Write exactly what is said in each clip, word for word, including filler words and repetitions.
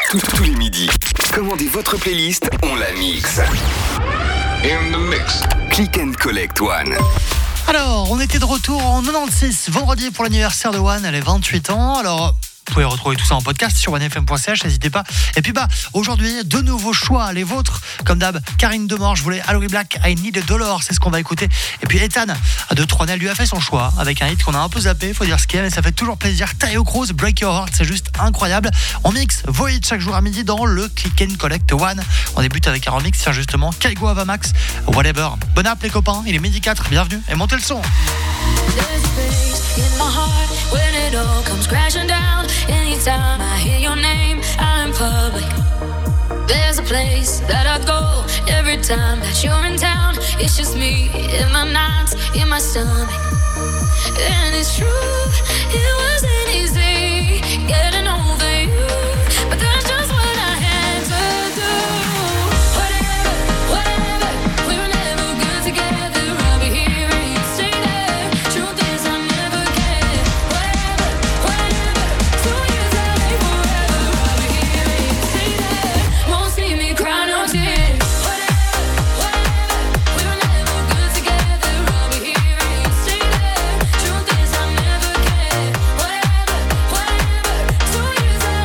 Tous, tous les midis, commandez votre playlist, on la mixe. In the mix. Click and Collect One. Alors, on était de retour en quatre-vingt-seize, vendredi pour l'anniversaire de One, elle est vingt-huit ans. Alors, vous pouvez retrouver tout ça en podcast sur one f m point c h, n'hésitez pas. Et puis bah, aujourd'hui, de nouveaux choix, les vôtres. Comme d'hab, Karine Demore, je voulais Aloe Black, I Need a Dollar, c'est ce qu'on va écouter. Et puis Ethan, de Tronel, lui a fait son choix, avec un hit qu'on a un peu zappé, faut dire ce qu'il y a, mais ça fait toujours plaisir. Tayo Cruz, Break Your Heart, c'est juste incroyable. On mixe vos hits chaque jour à midi dans le Click and Collect One. On débute avec un remix, c'est justement Kaigo Avamax, Whatever. Bon app les copains, il est midi quatre, bienvenue et montez le son. In my heart, when it all comes crashing down, anytime I hear your name out in public, there's a place that I go every time that you're in town. It's just me in my nights, in my stomach. And it's true, it wasn't easy getting over you, but that's just what I had to do. Whatever, whatever, we were never good together. I'll be here and you stay there. Truth is I never cared. Whatever, whatever, two years out ain't forever. I'll be here and you stay there. Won't see me cry no tears. Whatever, whatever, we were never good together. I'll be here and you stay there. Truth is I never cared. Whatever, whatever, two years out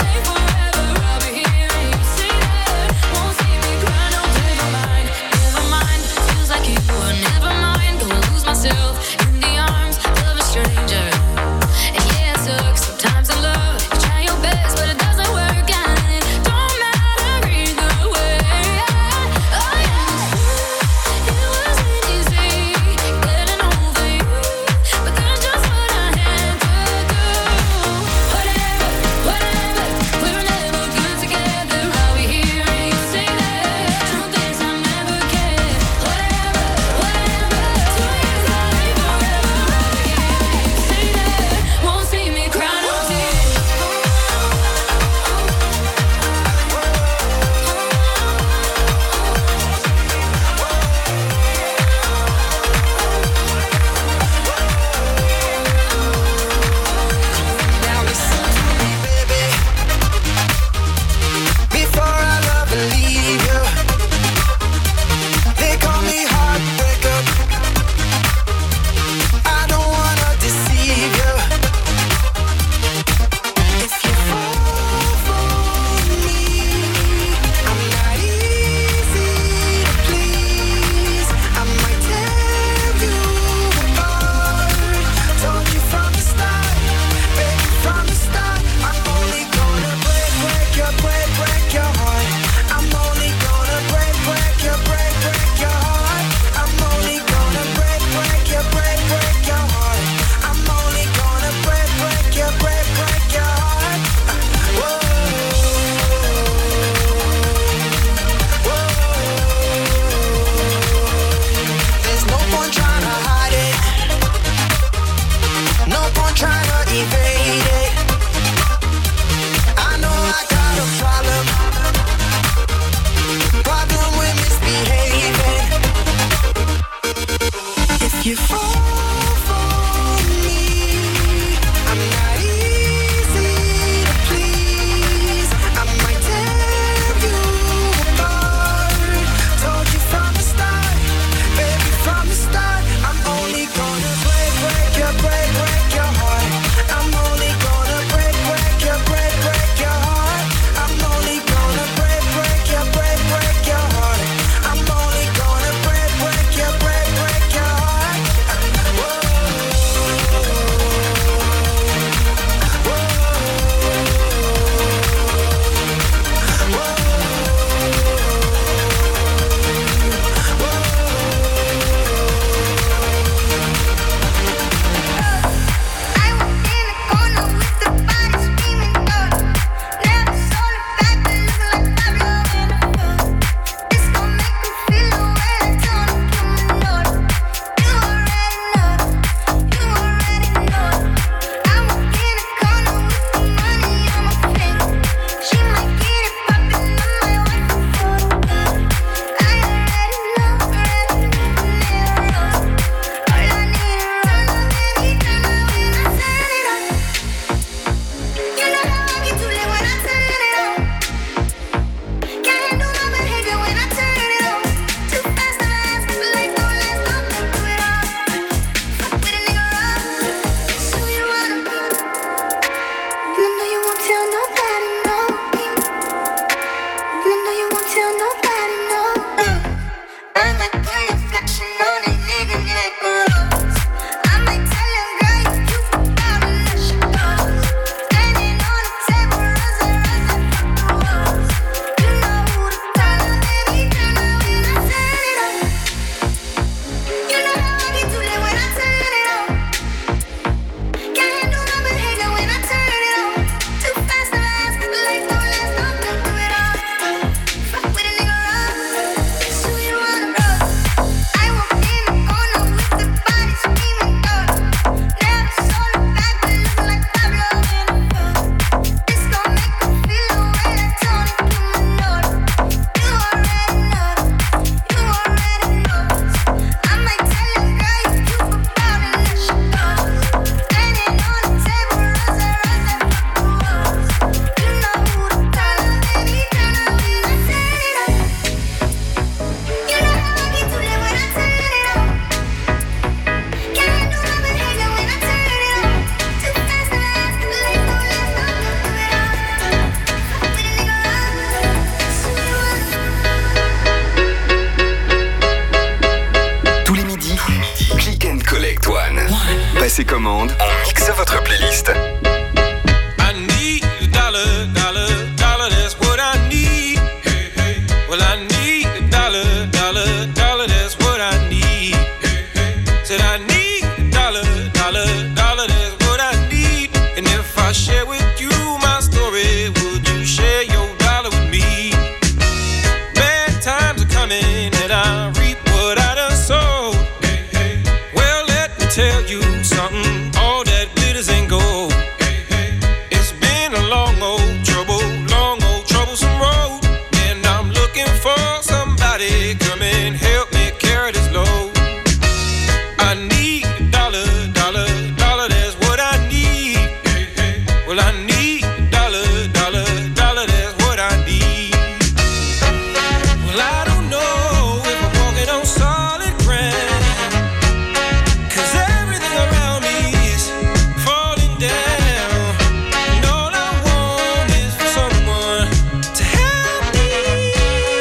passer commande, on mixe votre playlist. I need a dollar, dollar, dollar, that's what I need. Hey, hey. Well, I need a dollar, dollar, dollar, that's what I need. Hey, hey. Said I need a dollar, dollar, dollar, that's what I need. And if I share with you my story, would you share your dollar with me? Bad times are coming and I reap what I done sowed. Hey, hey. Well, let me tell you something, all that glitters ain't gold. Hey, hey. It's been a long old trouble, long old troublesome road. And I'm looking for somebody come and help me carry this load. I need a dollar, dollar, dollar, that's what I need. Hey, hey. Well, I need a dollar, dollar, dollar, that's what I need. Well, I don't know if I'm walking on solid ground, 'cause everything around me is falling down. And all I want is for someone to help me.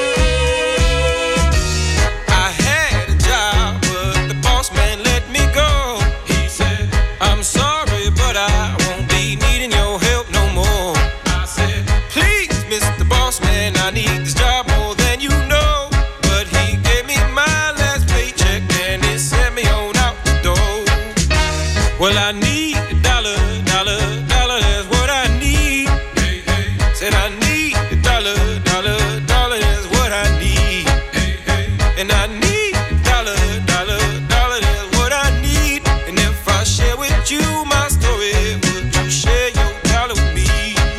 I had a job, but the boss man let me go. He said, I'm sorry, but I won't be needing your help no more. I said, please, Mister Boss Man, I need this job more than you know. But he gave me my last paycheck and he sent me on out the door. Well, I need a dollar, dollar, dollar, that's what I need. Hey, hey. Said I need a dollar, dollar, dollar, that's what I need. Hey, hey. And I need a dollar, dollar, dollar, that's what I need. And if I share with you my story, would you share your dollar with me?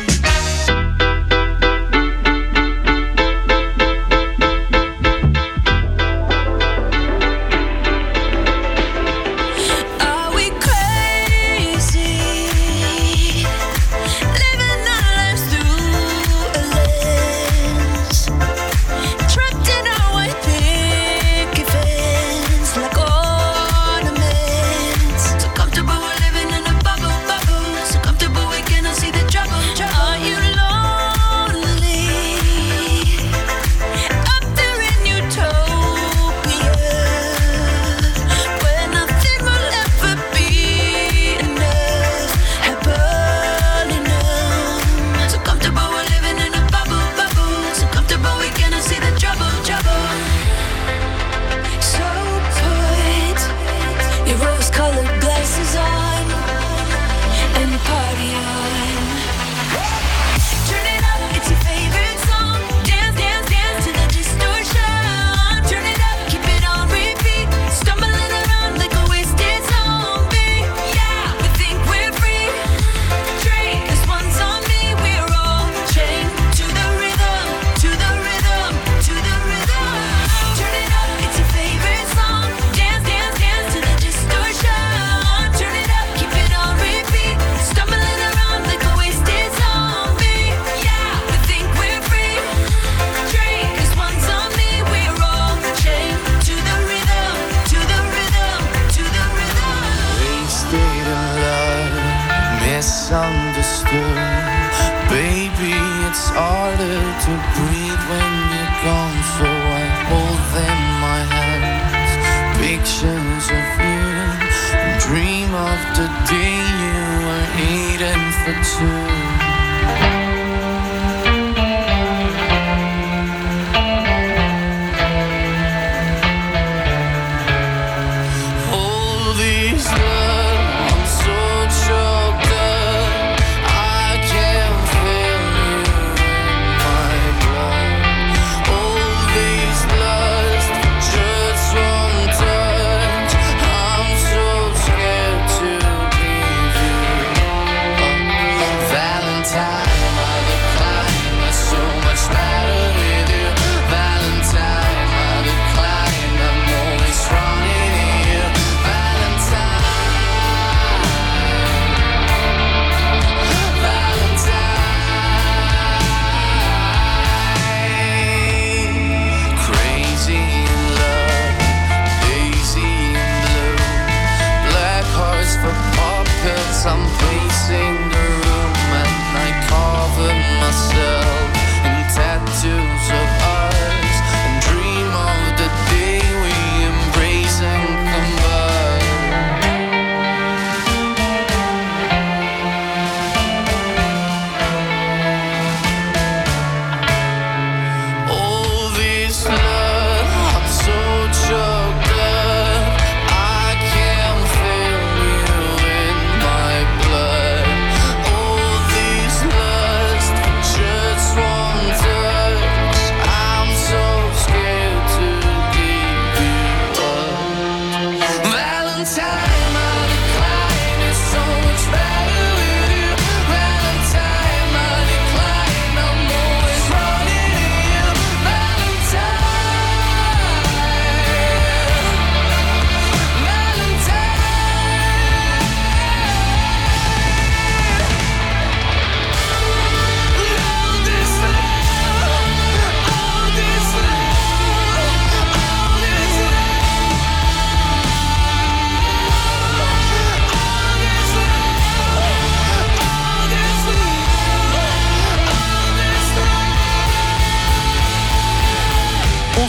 Are we crazy? Living our lives through a lens, trapped in our white picket fence like ornaments. So comfortable we're living in a bubble, bubble. So comfortable we cannot see the trouble. Are you lonely? Up there in utopia, where nothing will ever be enough, happily numb. So comfortable we're living in a bubble, bubble. So comfortable we cannot see the trouble, trouble. So put your rose-colored glasses on and party on. Turn it up, it's your favorite song. Dance, dance, dance to the distortion. Turn it up, keep it on repeat. Stumbling around like a wasted zombie. Yeah, we think we're free. Drink, 'cause one's on me. We're all chained to the rhythm, to the rhythm, to the rhythm. Turn it up, it's your favorite song. Dance, dance, dance to the distortion. Turn it up, keep it on repeat. Stumbling around like a wasted zombie. Yeah, we think we're free. Drink, 'cause one's on me. We're all chained to the rhythm, to the rhythm, to the rhythm. Wasted in love, misunderstood. Baby, it's harder to breathe when you're gone, so I hold them in my hands. Pictures of you, and dream of the day you were eating for two. All these love, I'm so choked up, I can't feel you in my blood. All these lust, just one touch, I'm so scared to leave you. Oh, that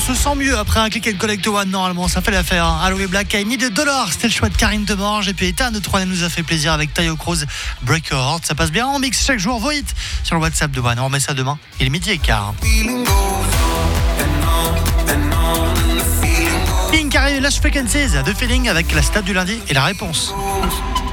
se sent mieux après un Click and Collect One, normalement, ça fait l'affaire. Hein. Aloe Black, I Need a Dollar, c'était le choix de Karine Demange. Et puis Ethan de trois nous a fait plaisir avec Tayo Cruz, Break Your Heart. Ça passe bien en mix chaque jour, vos hits sur le WhatsApp de One. On remet ça demain, il est midi et quart. Pink arrive, Last Frequencies, The Feeling avec la stat du lundi et la réponse.